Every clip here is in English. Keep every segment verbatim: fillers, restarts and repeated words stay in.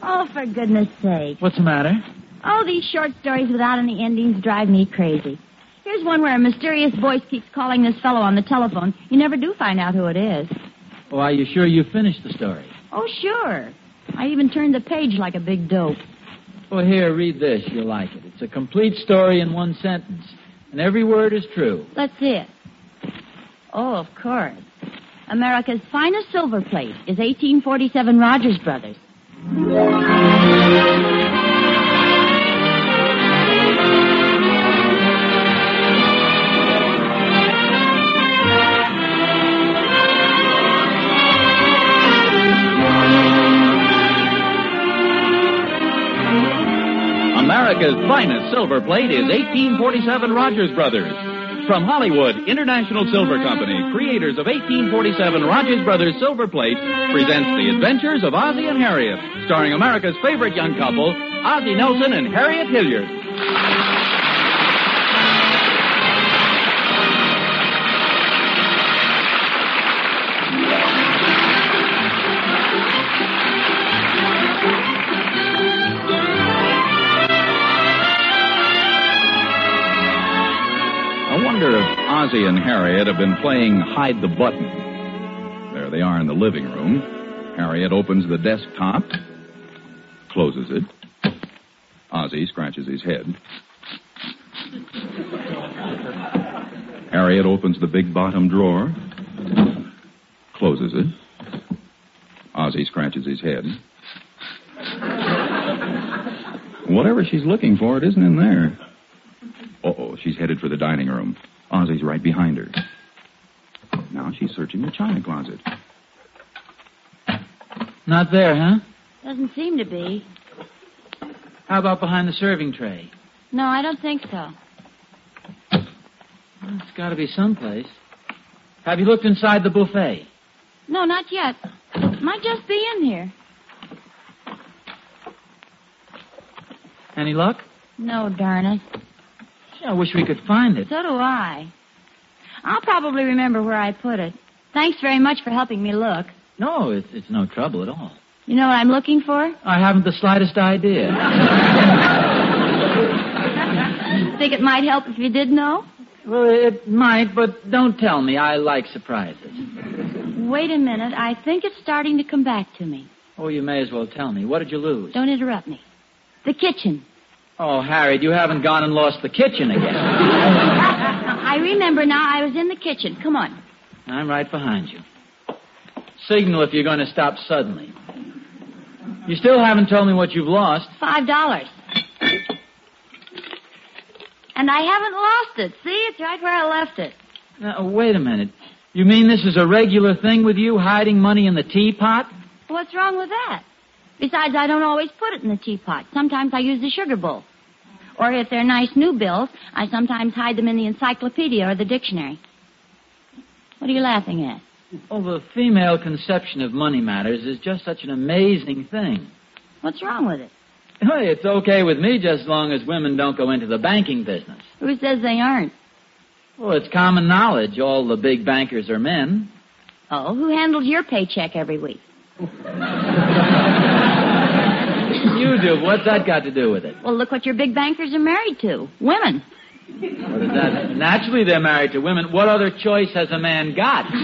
Oh, for goodness sake. What's the matter? Oh, these short stories without any endings drive me crazy. Here's one where a mysterious voice keeps calling this fellow on the telephone. You never do find out who it is. Oh, are you sure you finished the story? Oh, sure. I even turned the page like a big dope. Well, here, read this. You'll like it. It's a complete story in one sentence, and every word is true. Let's see it. Oh, of course. America's finest silver plate is eighteen forty-seven Rogers Brothers. America's finest silver plate is eighteen forty-seven Rogers Brothers. From Hollywood, International Silver Company, creators of eighteen forty-seven Rogers Brothers Silver Plate, presents The Adventures of Ozzie and Harriet, starring America's favorite young couple, Ozzie Nelson and Harriet Hilliard. I wonder if Ozzie and Harriet have been playing hide the button. There they are in the living room. Harriet opens the desktop, closes it. Ozzie scratches his head. Harriet opens the big bottom drawer, closes it. Ozzie scratches his head. Whatever she's looking for, it isn't in there. Uh-oh, she's headed for the dining room. Ozzie's right behind her. Now she's searching the china closet. Not there, huh? Doesn't seem to be. How about behind the serving tray? No, I don't think so. Well, it's got to be someplace. Have you looked inside the buffet? No, not yet. Might just be in here. Any luck? No, darn it. I wish we could find it. So do I. I'll probably remember where I put it. Thanks very much for helping me look. No, it's, it's no trouble at all. You know what I'm looking for? I haven't the slightest idea. Think it might help if you did know? Well, it might, but don't tell me. I like surprises. Wait a minute. I think it's starting to come back to me. Oh, you may as well tell me. What did you lose? Don't interrupt me. The kitchen. Oh, Harriet, you haven't gone and lost the kitchen again. I remember now. I was in the kitchen. Come on. I'm right behind you. Signal if you're going to stop suddenly. You still haven't told me what you've lost. Five dollars. And I haven't lost it. See, it's right where I left it. Now, wait a minute. You mean this is a regular thing with you, hiding money in the teapot? What's wrong with that? Besides, I don't always put it in the teapot. Sometimes I use the sugar bowl. Or if they're nice new bills, I sometimes hide them in the encyclopedia or the dictionary. What are you laughing at? Oh, the female conception of money matters is just such an amazing thing. What's wrong with it? Hey, it's okay with me just as long as women don't go into the banking business. Who says they aren't? Well, it's common knowledge. All the big bankers are men. Oh, who handles your paycheck every week? You do. What's that got to do with it? Well, look what your big bankers are married to. Women. What is that? Naturally, they're married to women. What other choice has a man got? Oh,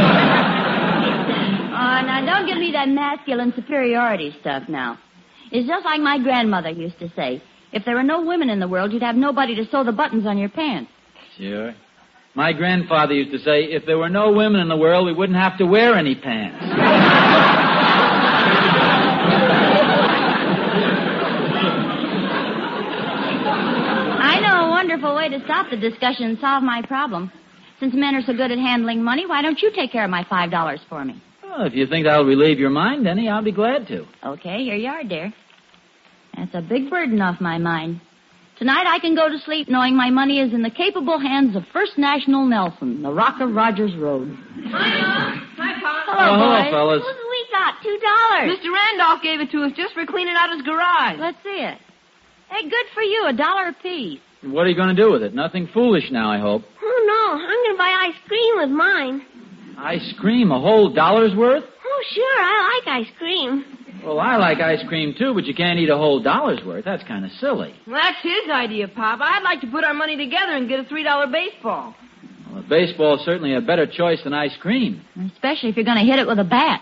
now, don't give me that masculine superiority stuff now. It's just like my grandmother used to say. If there were no women in the world, you'd have nobody to sew the buttons on your pants. Sure. My grandfather used to say, if there were no women in the world, we wouldn't have to wear any pants. I know a wonderful way to stop the discussion and solve my problem. Since men are so good at handling money, why don't you take care of my five dollars for me? Well, if you think that'll relieve your mind, Denny, I'll be glad to. Okay, here you are, dear. That's a big burden off my mind. Tonight I can go to sleep knowing my money is in the capable hands of First National Nelson, the Rock of Rogers Road. Hi, Mom. Hi, Pop. Hello, Oh, hello, boys. fellas. What have we got? Two dollars. Mister Randolph gave it to us just for cleaning out his garage. Let's see it. Hey, good for you, a dollar apiece. What are you going to do with it? Nothing foolish now, I hope. Oh, no. I'm going to buy ice cream with mine. Ice cream? A whole dollar's worth? Oh, sure. I like ice cream. Well, I like ice cream, too, but you can't eat a whole dollar's worth. That's kind of silly. Well, that's his idea, Pop. I'd like to put our money together and get a three dollar baseball. Well, baseball's certainly a better choice than ice cream. Especially if you're going to hit it with a bat.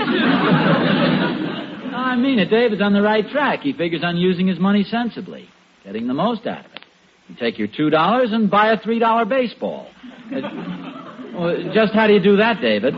No, I mean it. David's on the right track. He figures on using his money sensibly, getting the most out of it. You take your two dollars and buy a three dollar baseball. Uh, well, just how do you do that, David?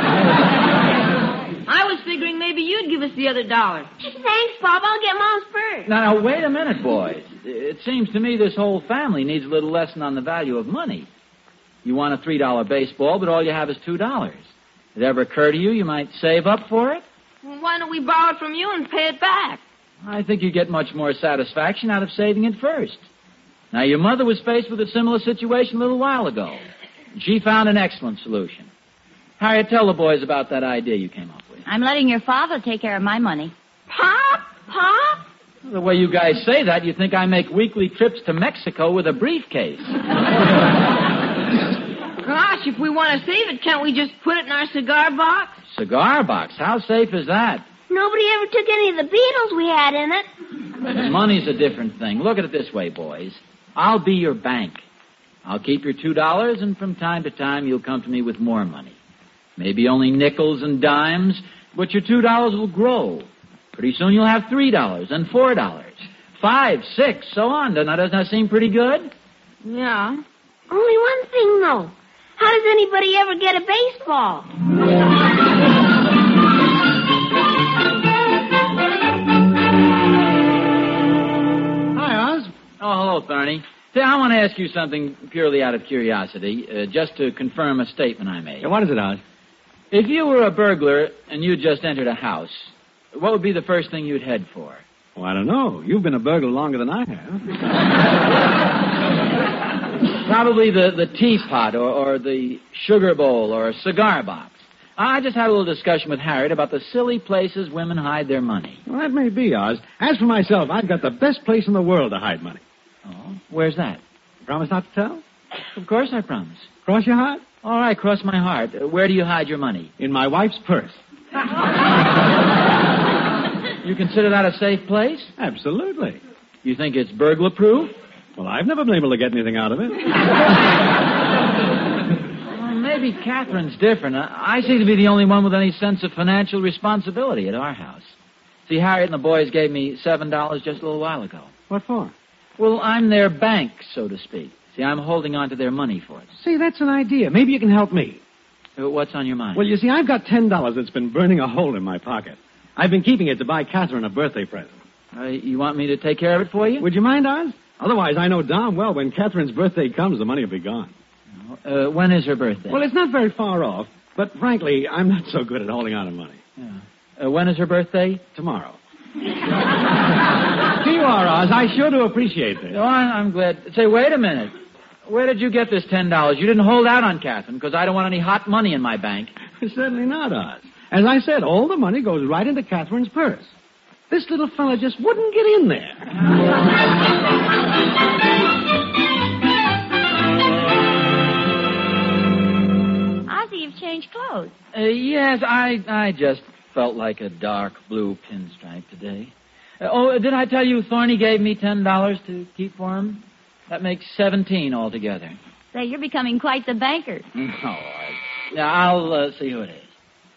I was figuring maybe you'd give us the other dollar. Thanks, Pop. I'll get Mom's first. Now, now, wait a minute, boys. It seems to me this whole family needs a little lesson on the value of money. You want a three dollar baseball, but all you have is two dollars. Did it ever occur to you you might save up for it? Well, why don't we borrow it from you and pay it back? I think you get much more satisfaction out of saving it first. Now, your mother was faced with a similar situation a little while ago. She found an excellent solution. Harriet, tell the boys about that idea you came up with. I'm letting your father take care of my money. Pop? Pop? The way you guys say that, you think I make weekly trips to Mexico with a briefcase. Gosh, if we want to save it, can't we just put it in our cigar box? Cigar box? How safe is that? Nobody ever took any of the beetles we had in it. Money's a different thing. Look at it this way, boys. I'll be your bank. I'll keep your two dollars, and from time to time you'll come to me with more money. Maybe only nickels and dimes, but your two dollars will grow. Pretty soon you'll have three dollars and four dollars, five, six, so on. Doesn't that, doesn't that seem pretty good? Yeah. Only one thing, though. How does anybody ever get a baseball? Hi, Oz. Oh, hello, Thorny. Say, I want to ask you something purely out of curiosity, uh, just to confirm a statement I made. Yeah, what is it, Oz? If you were a burglar and you just entered a house, what would be the first thing you'd head for? Well, I don't know. You've been a burglar longer than I have. Probably the, the teapot or, or the sugar bowl or a cigar box. I just had a little discussion with Harriet about the silly places women hide their money. Well, that may be, Oz. As for myself, I've got the best place in the world to hide money. Oh, where's that? Promise not to tell? Of course I promise. Cross your heart? All right, cross my heart. Uh, where do you hide your money? In my wife's purse. You consider that a safe place? Absolutely. You think it's burglar-proof? Well, I've never been able to get anything out of it. Well, maybe Catherine's different. I, I seem to be the only one with any sense of financial responsibility at our house. See, Harriet and the boys gave me seven dollars just a little while ago. What for? Well, I'm their bank, so to speak. See, I'm holding on to their money for it. See, that's an idea. Maybe you can help me. Uh, What's on your mind? Well, you see, I've got ten dollars that's been burning a hole in my pocket. I've been keeping it to buy Catherine a birthday present. Uh, you want me to take care of it for you? Would you mind, Oz? Otherwise, I know darn well when Catherine's birthday comes, the money will be gone. Uh, when is her birthday? Well, it's not very far off, but frankly, I'm not so good at holding on to money. Yeah. Uh, when is her birthday? Tomorrow. Here you are, Oz. I sure do appreciate this. Oh, I- I'm glad. Say, wait a minute. Where did you get this ten dollars? You didn't hold out on Catherine, because I don't want any hot money in my bank. Certainly not, Oz. As I said, all the money goes right into Catherine's purse. This little fella just wouldn't get in there. Ozzy, you've changed clothes. Uh, yes, I I just felt like a dark blue pinstripe today. Uh, oh, did I tell you Thorny gave me ten dollars to keep for him? That makes seventeen altogether. Say, you're becoming quite the banker. Oh, I, yeah, I'll uh, see who it is.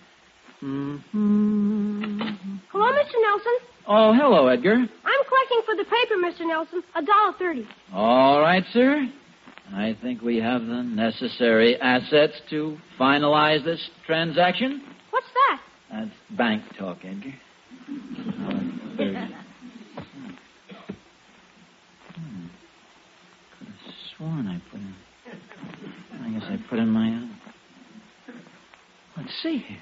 Mm-hmm. Hello, Mister Nelson. Oh, hello, Edgar. I'm collecting for the paper, Mister Nelson. A dollar thirty. All right, sir. I think we have the necessary assets to finalize this transaction. What's that? That's bank talk, Edgar. Dollar thirty. Hmm. Could have sworn I put in. I guess I put in my own. Let's see here.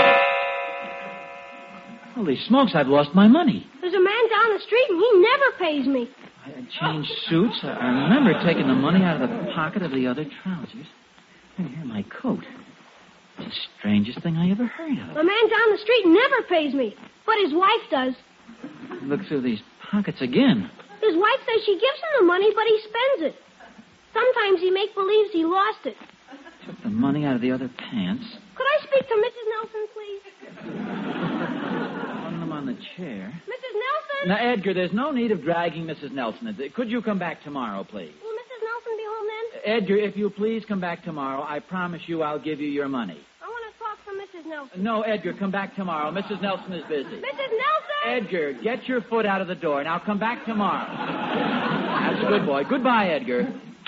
Holy smokes, I've lost my money. There's a man down the street, and he never pays me. I had changed suits. I I remember taking the money out of the pocket of the other trousers. And here, my coat. It's the strangest thing I ever heard of. The man down the street never pays me, but his wife does. Look through these pockets again. His wife says she gives him the money, but he spends it. Sometimes he make believes he lost it. Took the money out of the other pants. Could I speak to Missus Nelson, please? Put them on the chair. Missus Nelson? Now, Edgar, there's no need of dragging Missus Nelson. Could you come back tomorrow, please? Will Missus Nelson be home then? Edgar, if you please come back tomorrow, I promise you I'll give you your money. I want to talk to Missus Nelson. No, Edgar, come back tomorrow. Missus Nelson is busy. Missus Nelson! Edgar, get your foot out of the door. Now come back tomorrow. That's a good boy. Goodbye, Edgar.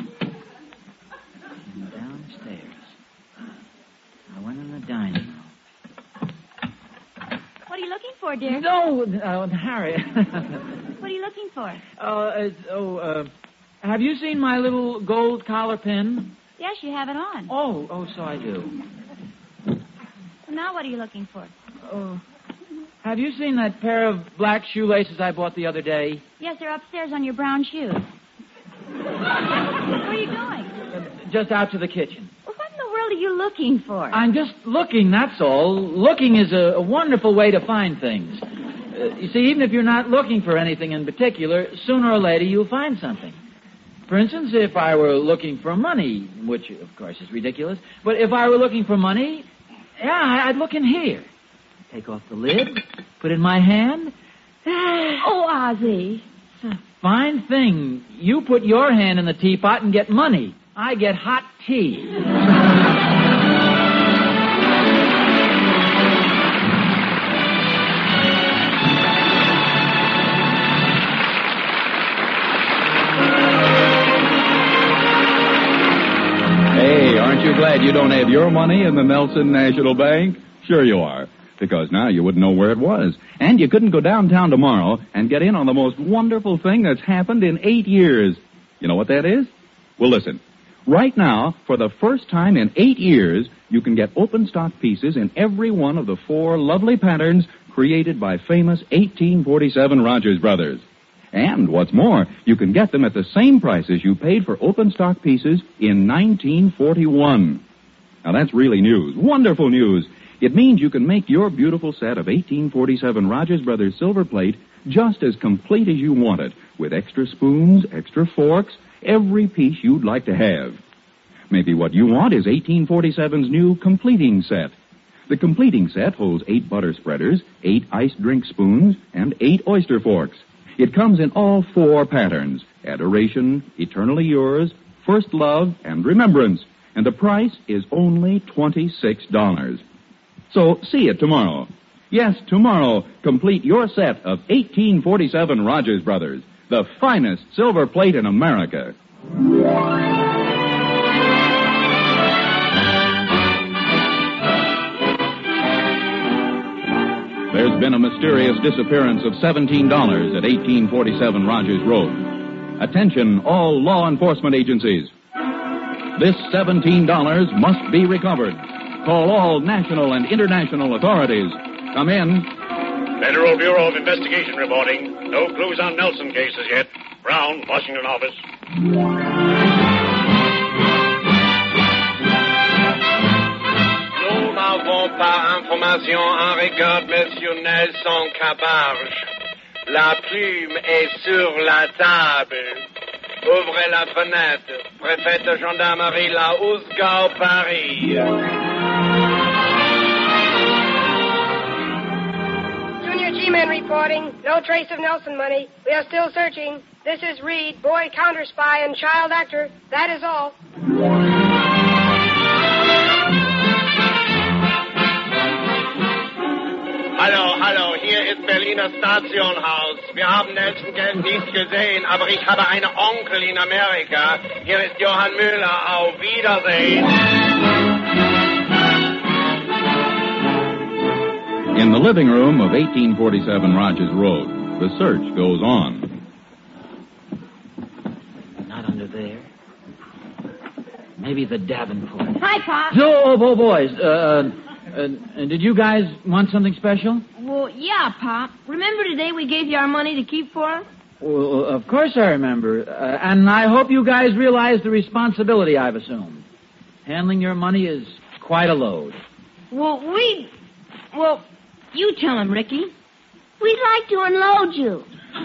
Downstairs. I went in the dining room. What are you looking for, dear? No, uh, Harry. What are you looking for? Uh, uh, oh, uh, have you seen my little gold collar pin? Yes, you have it on. Oh, oh, so I do. So now what are you looking for? Oh, have you seen that pair of black shoelaces I bought the other day? Yes, they're upstairs on your brown shoes. Where are you going? Uh, just out to the kitchen. Well, what in the world are you looking for? I'm just looking, that's all. Looking is a, a wonderful way to find things. Uh, you see, even if you're not looking for anything in particular, sooner or later you'll find something. For instance, if I were looking for money, which, of course, is ridiculous, but if I were looking for money, yeah, I'd look in here. Take off the lid, put it in my hand. Oh, Ozzie. It's a fine thing. You put your hand in the teapot and get money. I get hot tea. Hey, aren't you glad you don't have your money in the Nelson National Bank? Sure you are. Because now you wouldn't know where it was. And you couldn't go downtown tomorrow and get in on the most wonderful thing that's happened in eight years. You know what that is? Well, listen. Right now, for the first time in eight years, you can get open stock pieces in every one of the four lovely patterns created by famous eighteen forty-seven Rogers Brothers. And what's more, you can get them at the same prices you paid for open stock pieces in nineteen forty-one. Now that's really news. Wonderful news. It means you can make your beautiful set of eighteen forty-seven Rogers Brothers silver plate just as complete as you want it, with extra spoons, extra forks, every piece you'd like to have. Maybe what you want is eighteen forty-seven's new completing set. The completing set holds eight butter spreaders, eight iced drink spoons, and eight oyster forks. It comes in all four patterns: Adoration, Eternally Yours, First Love, and Remembrance. And the price is only twenty-six dollars. So see it tomorrow. Yes, tomorrow, complete your set of eighteen forty-seven Rogers Brothers, the finest silver plate in America. There's been a mysterious disappearance of seventeen dollars at eighteen forty-seven Rogers Road. Attention, all law enforcement agencies. This seventeen dollars must be recovered. Call all national and international authorities. Come in. Federal Bureau of Investigation reporting. No clues on Nelson cases yet. Brown, Washington office. Nous n'avons pas information en regard Monsieur Nelson Cabarge. La plume est sur la table. Ouvrez la fenêtre. Préfet de gendarmerie La Housegau, Paris. Junior G-Men reporting. No trace of Nelson money. We are still searching. This is Reed, boy counter spy and child actor. That is all. Hallo, hallo, hier ist Berliner Stationhaus. Wir haben Nelson Geld nicht gesehen, aber ich habe einen Onkel in Amerika. Hier ist Johann Müller. Auf Wiedersehen. In the living room of eighteen forty-seven Rogers Road, the search goes on. Not under there. Maybe the Davenport. Hi, Pop. So, oh, oh, boys, uh, uh, did you guys want something special? Well, yeah, Pop. Remember today we gave you our money to keep for us? Well, of course I remember. Uh, and I hope you guys realize the responsibility I've assumed. Handling your money is quite a load. Well, we... Well, you tell him, Ricky. We'd like to unload you.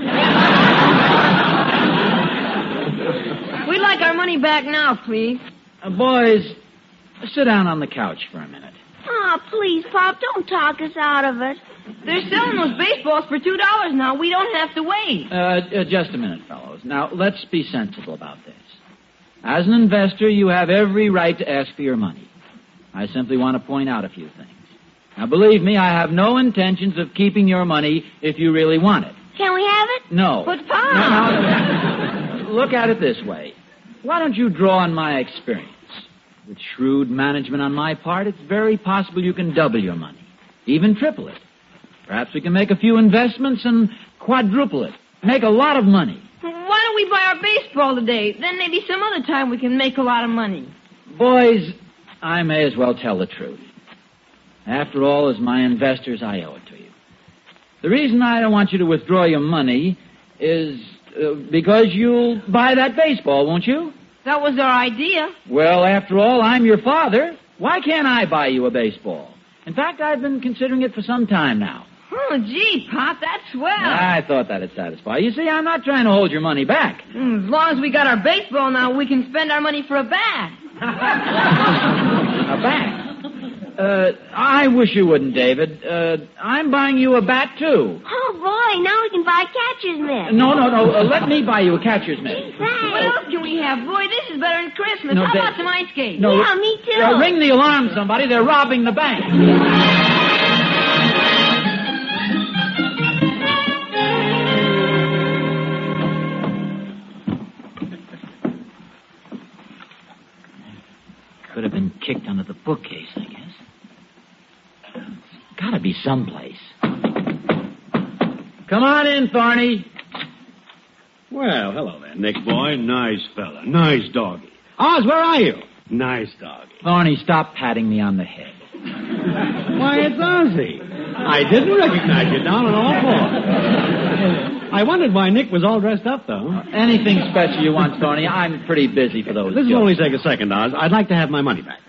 We'd like our money back now, please. Uh, boys, sit down on the couch for a minute. Oh, Oh, please, Pop, don't talk us out of it. They're selling those baseballs for two dollars now. We don't have to wait. Uh, uh, just a minute, fellows. Now, let's be sensible about this. As an investor, you have every right to ask for your money. I simply want to point out a few things. Now, believe me, I have no intentions of keeping your money if you really want it. Can we have it? No. But, Pop... No, no. Look at it this way. Why don't you draw on my experience? With shrewd management on my part, it's very possible you can double your money, even triple it. Perhaps we can make a few investments and quadruple it. Make a lot of money. Why don't we buy our baseball today? Then maybe some other time we can make a lot of money. Boys, I may as well tell the truth. After all, as my investors, I owe it to you. The reason I don't want you to withdraw your money is uh, because you'll buy that baseball, won't you? That was our idea. Well, after all, I'm your father. Why can't I buy you a baseball? In fact, I've been considering it for some time now. Oh, gee, Pop, that's swell. I thought that'd satisfy you. See, I'm not trying to hold your money back. Mm, as long as we got our baseball now, we can spend our money for a bat. A bat? Uh, I wish you wouldn't, David. Uh, I'm buying you a bat, too. Oh, boy, now we can buy catcher's mitt. No, no, no. Uh, let me buy you a catcher's mitt. Thanks. What else can we have? Boy, this is better than Christmas. No, How Dave- about some ice skates? No, Yeah, me too. Uh, ring the alarm, somebody. They're robbing the bank. Could have been kicked under the bookcase, I guess. It's gotta be someplace. Come on in, Thorny. Well, hello there, Nick boy. Nice fella. Nice doggy. Oz, where are you? Nice doggy. Thorny, stop patting me on the head. Why, it's Ozzy. I didn't recognize you down on all fours. I wondered why Nick was all dressed up, though. Anything special you want, Thorny? I'm pretty busy for those This jokes. will only take a second, Oz. I'd like to have my money back.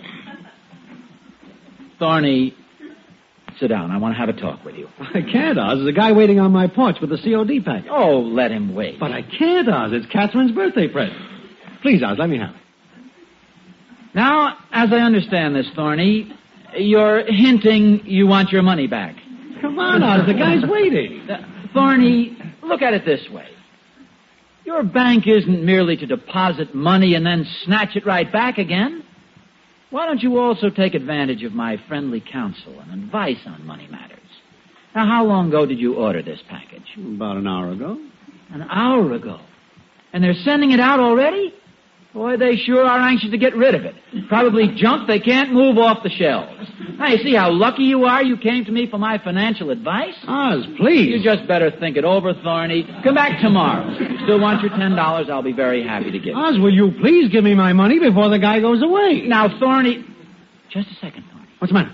Thorny, sit down. I want to have a talk with you. I can't, Oz. There's a guy waiting on my porch with the C O D package. Oh, let him wait. But I can't, Oz. It's Catherine's birthday present. Please, Oz, let me have it. Now, as I understand this, Thorny, you're hinting you want your money back. Come on, Oz. The guy's waiting. Uh, Thorny, look at it this way. Your bank isn't merely to deposit money and then snatch it right back again. Why don't you also take advantage of my friendly counsel and advice on money matters? Now, how long ago did you order this package? About an hour ago. An hour ago. And they're sending it out already? Boy, they sure are anxious to get rid of it. Probably junk they can't move off the shelves. Now, you see how lucky you are you came to me for my financial advice? Oz, please. You just better think it over, Thorny. Come back tomorrow. If you still want your ten dollars, I'll be very happy to give it. Oz, will you please give me my money before the guy goes away? Now, Thorny... Just a second, Thorny. What's the matter?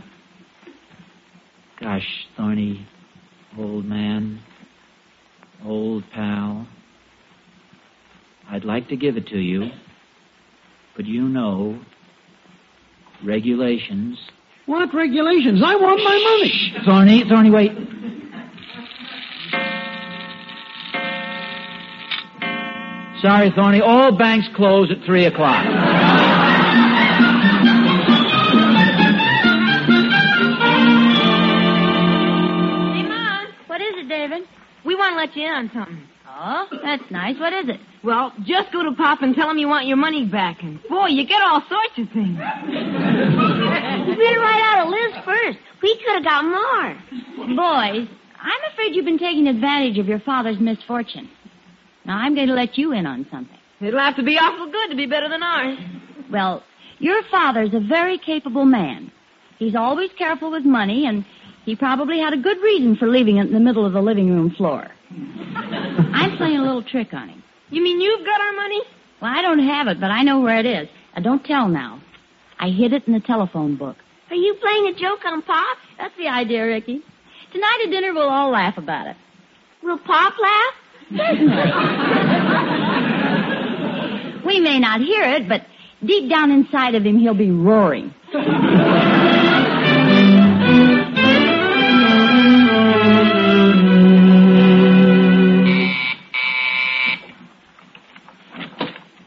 Gosh, Thorny, old man, old pal, I'd like to give it to you, but you know, regulations... What regulations? I want my money. Thorny, Thorny, wait. Sorry, Thorny, all banks close at three o'clock. Hey, Mom. What is it, David? We want to let you in on something. Oh, that's nice. What is it? Well, just go to Pop and tell him you want your money back. And, boy, you get all sorts of things. You better write out a list first. We could have got more. Boys, I'm afraid you've been taking advantage of your father's misfortune. Now, I'm going to let you in on something. It'll have to be awful good to be better than ours. Well, your father's a very capable man. He's always careful with money, and he probably had a good reason for leaving it in the middle of the living room floor. I'm playing a little trick on him. You mean you've got our money? Well, I don't have it, but I know where it is. Now, don't tell now. I hid it in the telephone book. Are you playing a joke on Pop? That's the idea, Ricky. Tonight at dinner, we'll all laugh about it. Will Pop laugh? We may not hear it, but deep down inside of him, he'll be roaring.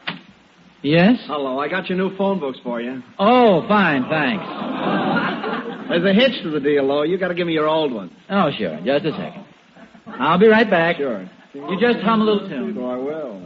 Yes? Hello, I got your new phone books for you. Oh, fine, thanks. There's a hitch to the deal, though. You got to give me your old one. Oh, sure. Just a second. I'll be right back. Sure. You just hum a little tune. So I will.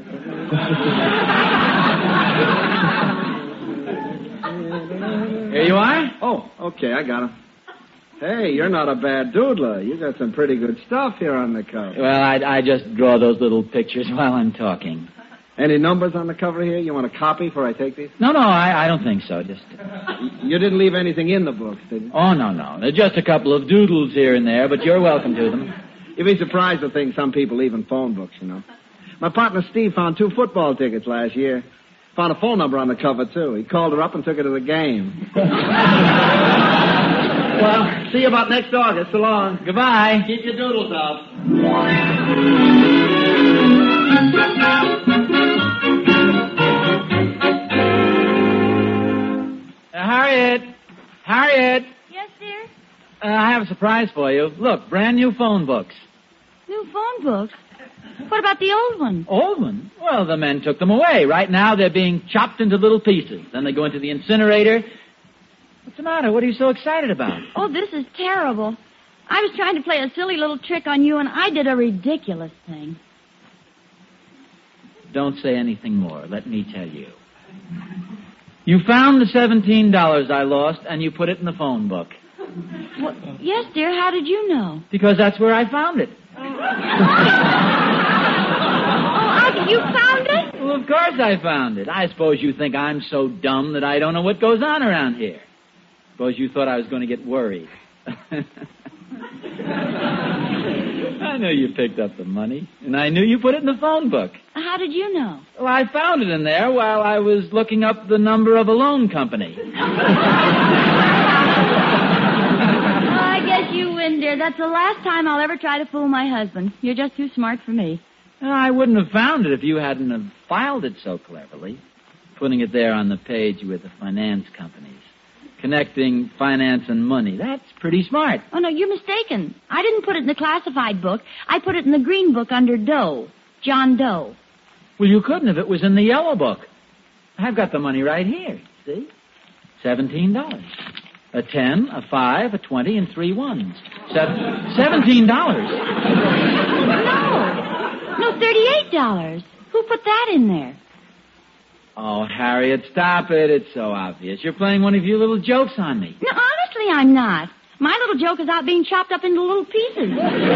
Here you are. Oh, okay, I got him. Hey, you're not a bad doodler. You got some pretty good stuff here on the cover. Well, I, I just draw those little pictures while I'm talking. Any numbers on the cover here? You want a copy before I take these? No, no, I, I don't think so. Just. You didn't leave anything in the books, did you? Oh, no, no. There's just a couple of doodles here and there, but you're welcome to them. You'd be surprised at things some people leave in phone books, you know. My partner Steve found two football tickets last year. Found a phone number on the cover, too. He called her up and took her to the game. Well, see you about next August. So long. Goodbye. Keep your doodles up. Uh, Harriet. Harriet. Yes, dear? Uh, I have a surprise for you. Look, brand new phone books. New phone books? What about the old one? Old one? Well, the men took them away. Right now, they're being chopped into little pieces. Then they go into the incinerator. What's the matter? What are you so excited about? Oh, this is terrible. I was trying to play a silly little trick on you, and I did a ridiculous thing. Don't say anything more. Let me tell you. You found the seventeen dollars I lost, and you put it in the phone book. Well, yes, dear. How did you know? Because that's where I found it. Oh, Ozzie, you found it? Well, of course I found it. I suppose you think I'm so dumb that I don't know what goes on around here. Suppose you thought I was going to get worried. I knew you picked up the money, and I knew you put it in the phone book. How did you know? Well, I found it in there while I was looking up the number of a loan company. I guess you win, dear. That's the last time I'll ever try to fool my husband. You're just too smart for me. Well, I wouldn't have found it if you hadn't have filed it so cleverly, putting it there on the page with the finance companies. Connecting finance and money. That's pretty smart. Oh, no, you're mistaken. I didn't put it in the classified book. I put it in the green book under Doe. John Doe. Well, you couldn't if it was in the yellow book. I've got the money right here. See? Seventeen dollars. A ten, a five, a twenty, and three ones. Seven, Seventeen dollars. No. No, thirty-eight dollars. Who put that in there? Oh, Harriet, stop it. It's so obvious. You're playing one of your little jokes on me. No, honestly, I'm not. My little joke is out being chopped up into little pieces.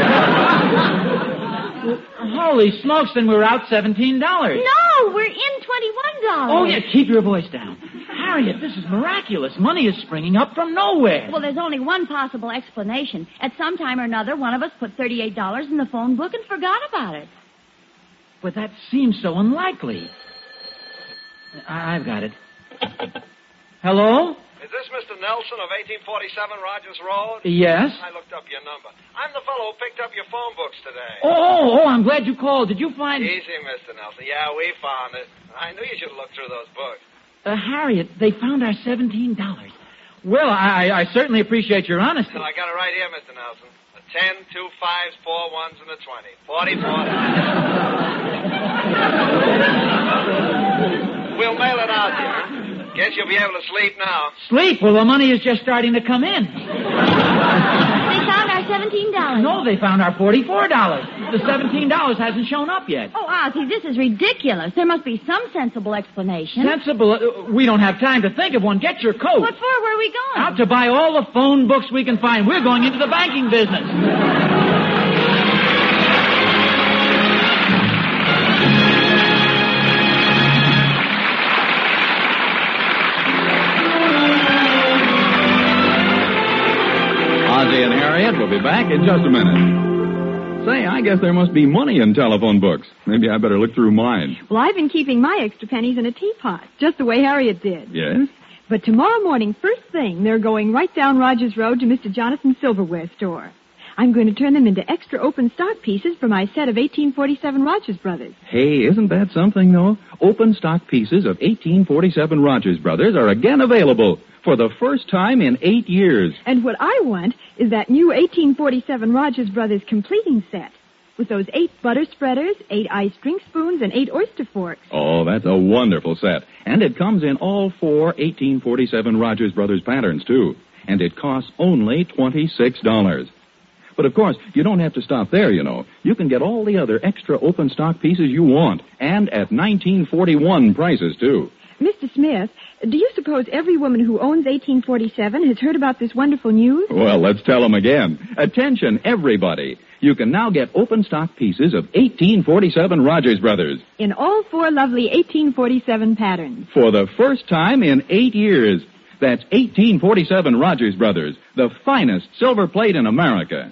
Well, holy smokes, then we're out seventeen dollars. No, we're in twenty-one dollars. Oh, yeah, keep your voice down. Harriet, this is miraculous. Money is springing up from nowhere. Well, there's only one possible explanation. At some time or another, one of us put thirty-eight dollars in the phone book and forgot about it. But that seems so unlikely. I- I've got it. Hello? Is this Mister Nelson of eighteen forty-seven Rogers Road? Yes? I looked up your number. I'm the fellow who picked up your phone books today. Oh, oh, oh, I'm glad you called. Did you find... Easy, Mister Nelson. Yeah, we found it. I knew you should have looked through those books. Uh, Harriet, they found our seventeen dollars. Well, I, I certainly appreciate your honesty. No, I got it right here, Mister Nelson. A ten, two fives, four ones, and a twenty. Forty-four. We'll mail it out to you. Guess you'll be able to sleep now. Sleep? Well, the money is just starting to come in. They found our seventeen dollars. No, they found our forty-four dollars. The seventeen dollars hasn't shown up yet. Oh, Ozzie, this is ridiculous. There must be some sensible explanation. Sensible? Uh, we don't have time to think of one. Get your coat. What for? Where are we going? Out to buy all the phone books we can find. We're going into the banking business. Ozzie and Harriet will be back in just a minute. Say, I guess there must be money in telephone books. Maybe I better look through mine. Well, I've been keeping my extra pennies in a teapot, just the way Harriet did. Yes? But tomorrow morning, first thing, they're going right down Rogers Road to Mister Jonathan's silverware store. I'm going to turn them into extra open stock pieces for my set of eighteen forty-seven Rogers Brothers. Hey, isn't that something, though? Open stock pieces of eighteen forty-seven Rogers Brothers are again available for the first time in eight years. And what I want is that new eighteen forty-seven Rogers Brothers completing set with those eight butter spreaders, eight ice drink spoons, and eight oyster forks. Oh, that's a wonderful set. And it comes in all four eighteen forty-seven Rogers Brothers patterns, too. and it costs only twenty-six dollars. But, of course, you don't have to stop there, you know. You can get all the other extra open stock pieces you want, and at nineteen forty-one prices, too. Mister Smith, do you suppose every woman who owns eighteen forty-seven has heard about this wonderful news? Well, let's tell them again. Attention, everybody. You can now get open stock pieces of eighteen forty-seven Rogers Brothers. In all four lovely eighteen forty-seven patterns. For the first time in eight years. That's eighteen forty-seven Rogers Brothers, the finest silver plate in America.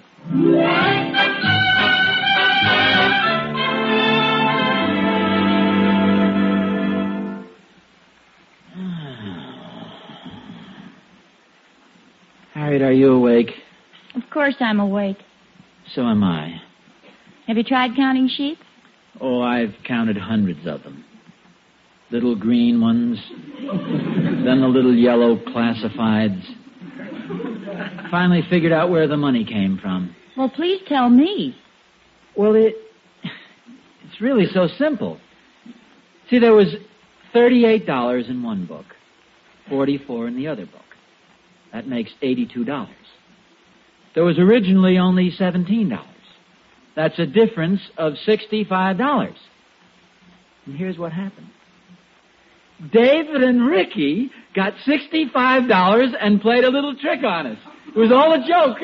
Harriet, are you awake? Of course I'm awake. So am I. Have you tried counting sheep? Oh, I've counted hundreds of them. Little green ones, then the little yellow classifieds. Finally figured out where the money came from. Well, please tell me. Well, it it's really so simple. See, there was thirty-eight dollars in one book, forty-four in the other book. That makes eighty-two dollars. There was originally only seventeen dollars. That's a difference of sixty-five dollars. And here's what happened. David and Ricky got sixty-five dollars and played a little trick on us. It was all a joke.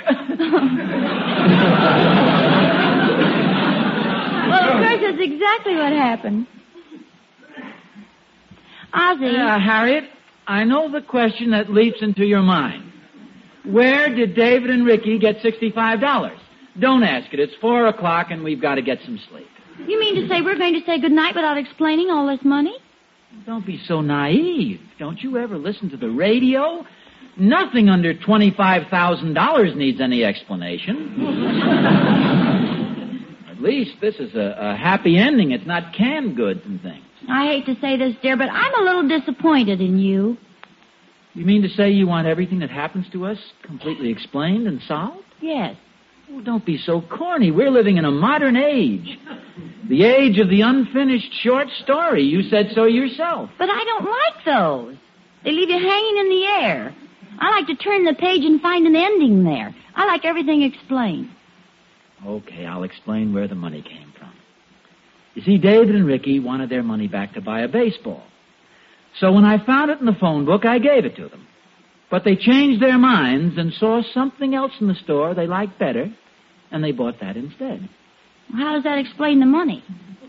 Well, of course, that's exactly what happened. Ozzie. Uh, Harriet, I know the question that leaps into your mind. Where did David and Ricky get sixty-five dollars? Don't ask it. It's four o'clock and we've got to get some sleep. You mean to say we're going to say goodnight without explaining all this money? Don't be so naive. Don't you ever listen to the radio? Nothing under twenty-five thousand dollars needs any explanation. At least this is a, a happy ending. It's not canned goods and things. I hate to say this, dear, but I'm a little disappointed in you. You mean to say you want everything that happens to us completely explained and solved? Yes. Oh, don't be so corny. We're living in a modern age. The age of the unfinished short story. You said so yourself. But I don't like those. They leave you hanging in the air. I like to turn the page and find an ending there. I like everything explained. Okay, I'll explain where the money came from. You see, David and Ricky wanted their money back to buy a baseball. So when I found it in the phone book, I gave it to them. But they changed their minds and saw something else in the store they liked better, and they bought that instead. How does that explain the money?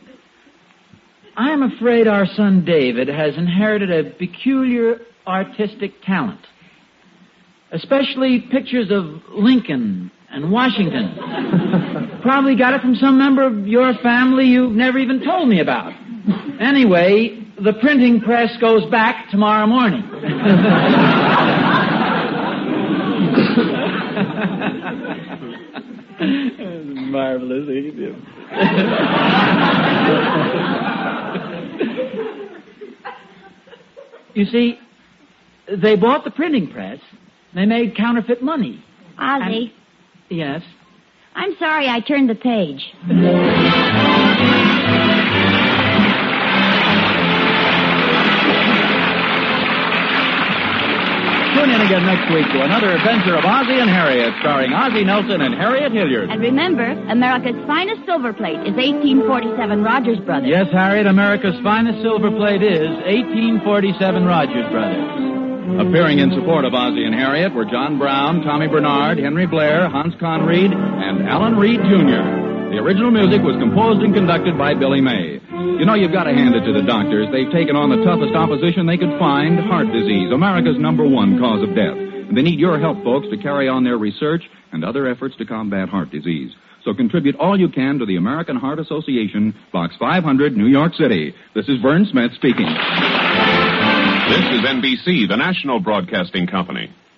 I'm afraid our son David has inherited a peculiar artistic talent, especially pictures of Lincoln and Washington. Probably got it from some member of your family you've never even told me about. Anyway, the printing press goes back tomorrow morning. Marvelous, ain't it? You see, they bought the printing press. They made counterfeit money. Ozzie. And, yes? I'm sorry I turned the page. Tune in again next week to another adventure of Ozzie and Harriet, starring Ozzie Nelson and Harriet Hilliard. And remember, America's finest silver plate is eighteen forty-seven Rogers Brothers. Yes, Harriet, America's finest silver plate is eighteen forty-seven Rogers Brothers. Appearing in support of Ozzie and Harriet were John Brown, Tommy Bernard, Henry Blair, Hans Conried, and Alan Reed Junior The original music was composed and conducted by Billy May. You know, you've got to hand it to the doctors. They've taken on the toughest opposition they could find, heart disease, America's number one cause of death. And they need your help, folks, to carry on their research and other efforts to combat heart disease. So contribute all you can to the American Heart Association, Box five hundred, New York City. This is Vern Smith speaking. This is N B C, the national broadcasting company.